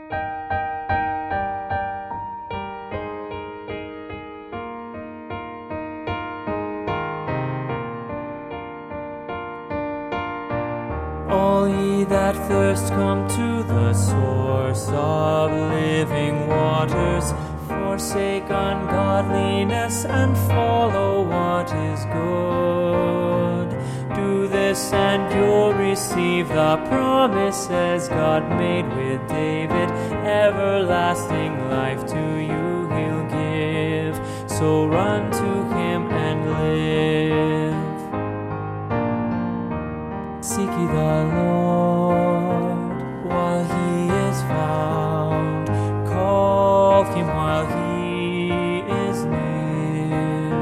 All ye that thirst, come to the source of living waters. Forsake ungodliness and follow what is good. Do this and you'll receive the promises God made with David. Everlasting life to you he'll give. So run to him and live. Seek ye the Lord while he is found. Call him while he is near.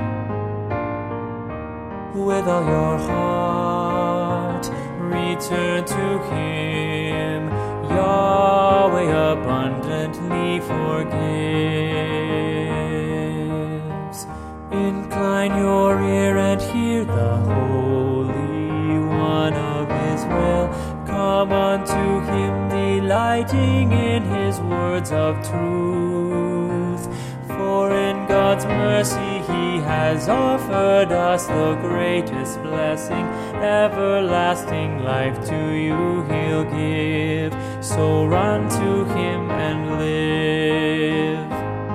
With all your heart, return to him. Yahweh abundantly forgives. Incline your ear and hear the Holy One of Israel. Come unto him, delighting in his words of truth. For in God's mercy he has offered us the greatest blessing. Everlasting life to you he'll give. So run to him and live.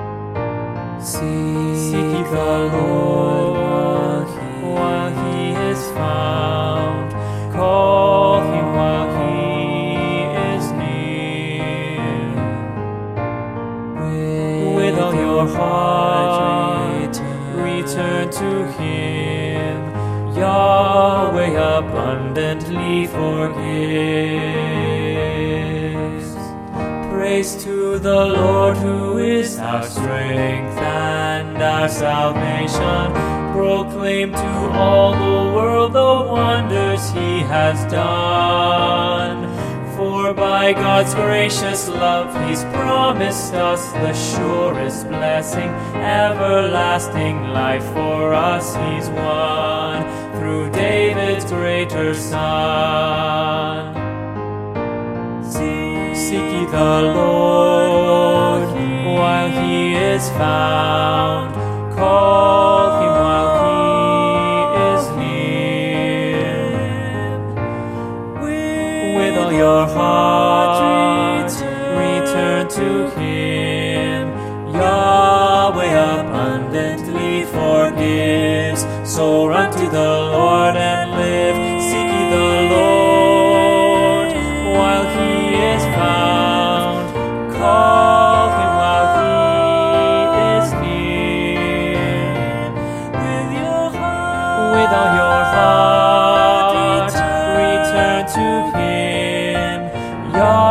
Seek ye the Lord while he is found. Call him while he is near. With all your heart, return to him. Yahweh abundantly forgives. Praise to the Lord, who is our strength and our salvation. Proclaim to all the world the wonders he has done. For by God's gracious love he's promised us the surest blessing. Everlasting life for us he's won through David's greater Son. Seek ye the Lord while he is found. Call him while he is near. With all your heart, return to him. Yahweh abundantly forgives. So run to the Lord and live. Seek ye the Lord while he is found. Call him while he is near. With all your heart, return to him.